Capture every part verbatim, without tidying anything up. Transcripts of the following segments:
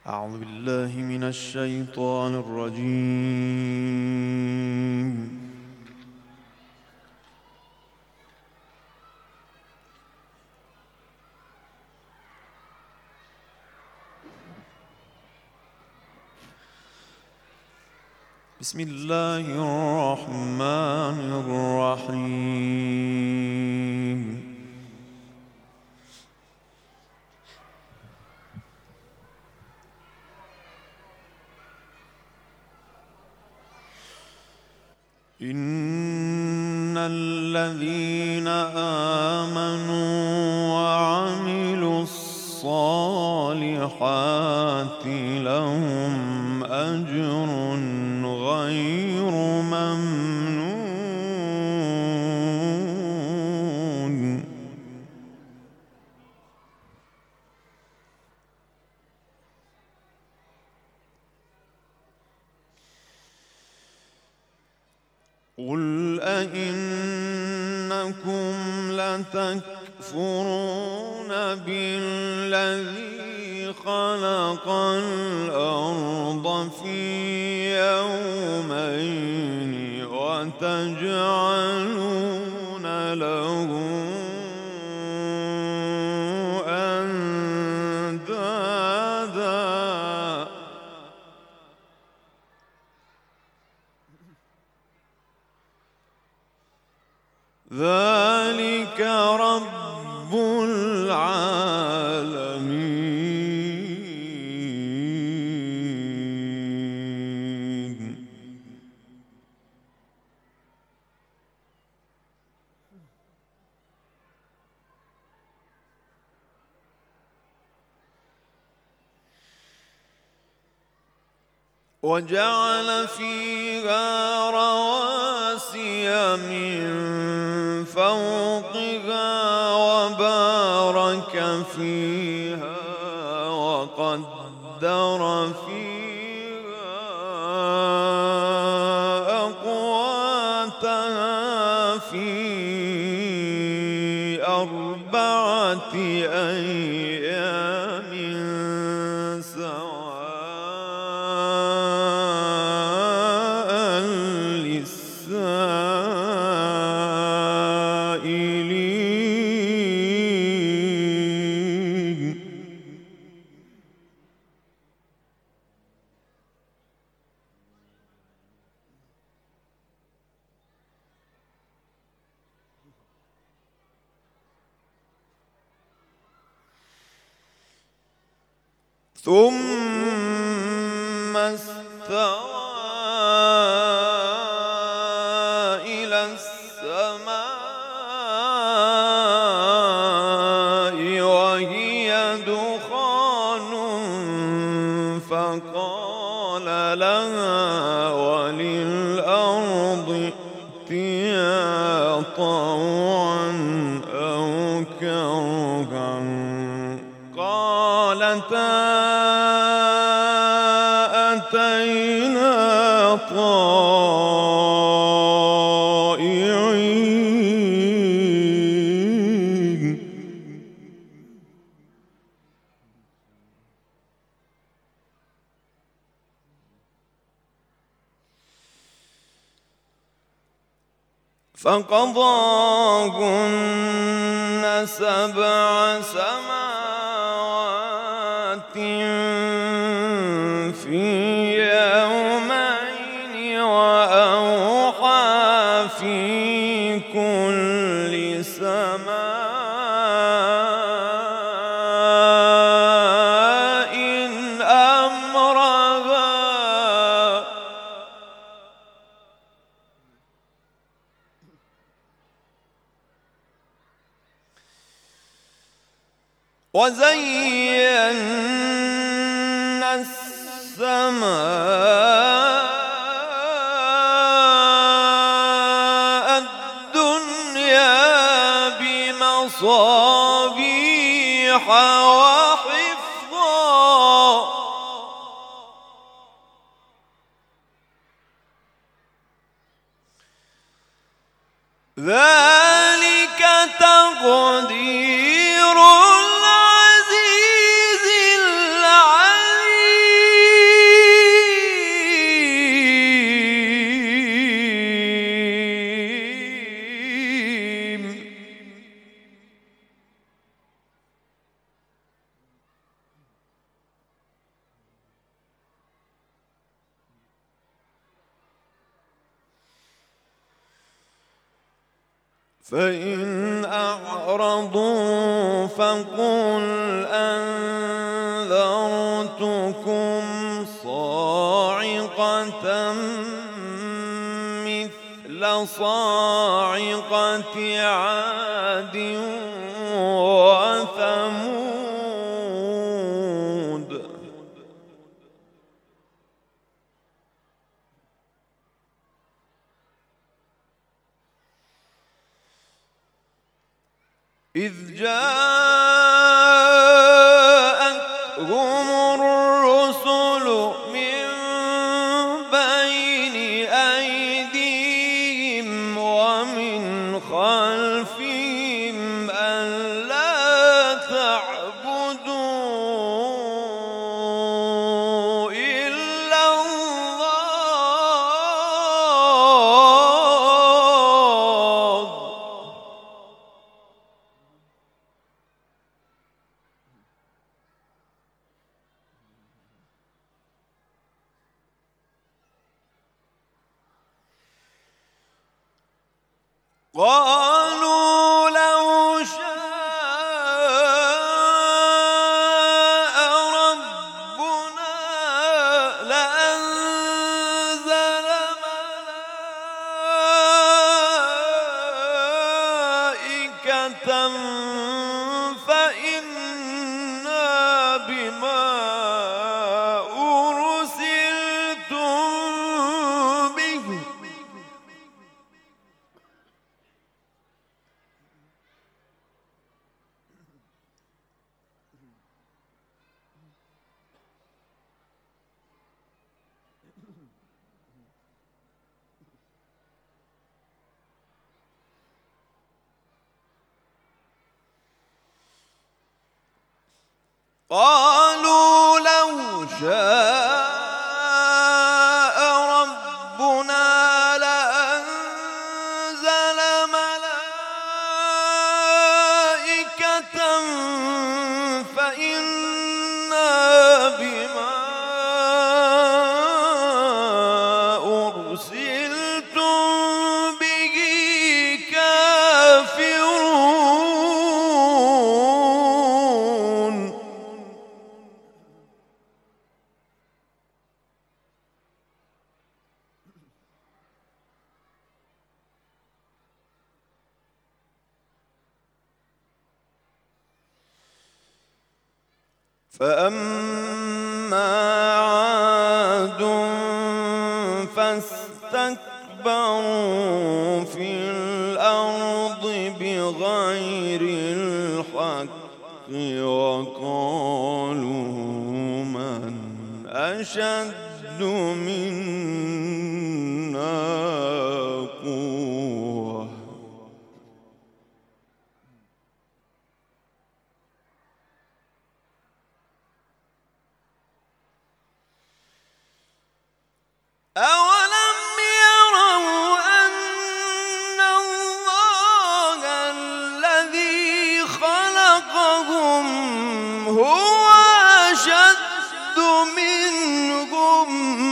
أعوذ بالله من الشيطان الرجيم. بسم الله الرحمن الرحيم. إن الذين آمنوا وعملوا الصالحات لهم أجر غير ممنون. قل أئنكم لتكفرون بالذي خلق الأرض في يومين وتجعلون له أندادا ذلك رب العالمين. وجعل فيها رواسي من فوقها وبارك فيها وقدر فيها أقواتها في أربعة أيام سواء للسائلين. ثم استوى إلى السماء وهي دخان فقال لها وللأرض ائتيا طوعا أو كرها قالتا أتينا طائعين. فقضاهن سبع سماوات في يومين وأوحى في كل سماء أمرها وزينا السماء الدنيا بمصابيح وحفظا ذلك تقدير العزيز العليم. فإن أعرضوا فقل أنذرتكم صاعقة مثل صاعقة عاد وثمود. إذ جاءتهم الرسل من بين أيديهم ومن خلفهم ألا تعبدوا إلا الله قالوا لو شاء ربنا لأنزل ملائكة فإنا بما أرسلتم به قالوا لو شاء ربنا لأنزل ملائكة فإنا بما أرسلتم به كافرون. فأما عاد فاستكبروا في الأرض بغير الحق وقالوا من أشد منا قوة أولم يروا أن الله الذي خلقهم هو أشد منهم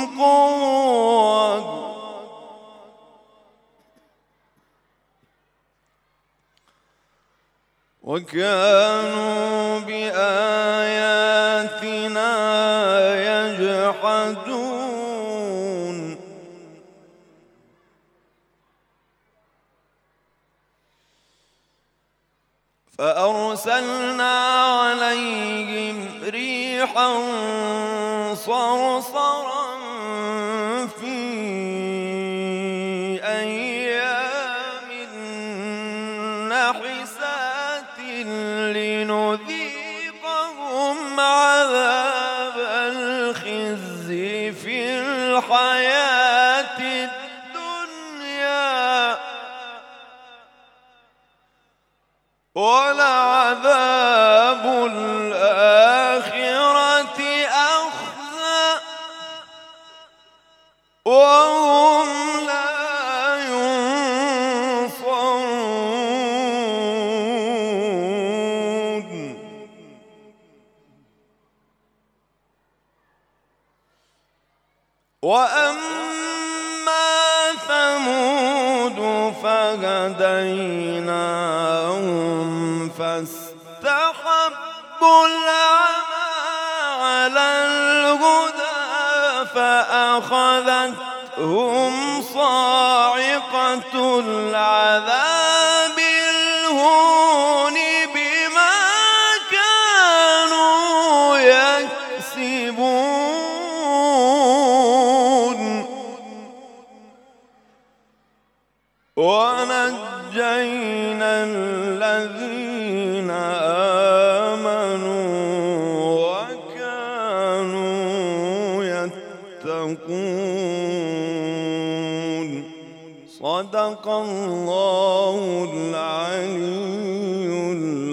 قوة وكانوا بآياتنا يجحدون. فأرسلنا عليهم ريحا صرصرا في أيام نحسات لنذيقهم عذاب الخزي في الحياة الدنيا ولعذاب الآخرة أخزى وهم لا ينصرون. وأما ثمود فهديناهم فاستحبوا العمى على الهدى فأخذتهم صاعقة العذاب الهون بما كانوا يكسبون ونجينا الذين آمنوا وكانوا يتقون صدق الله العلي العظيم.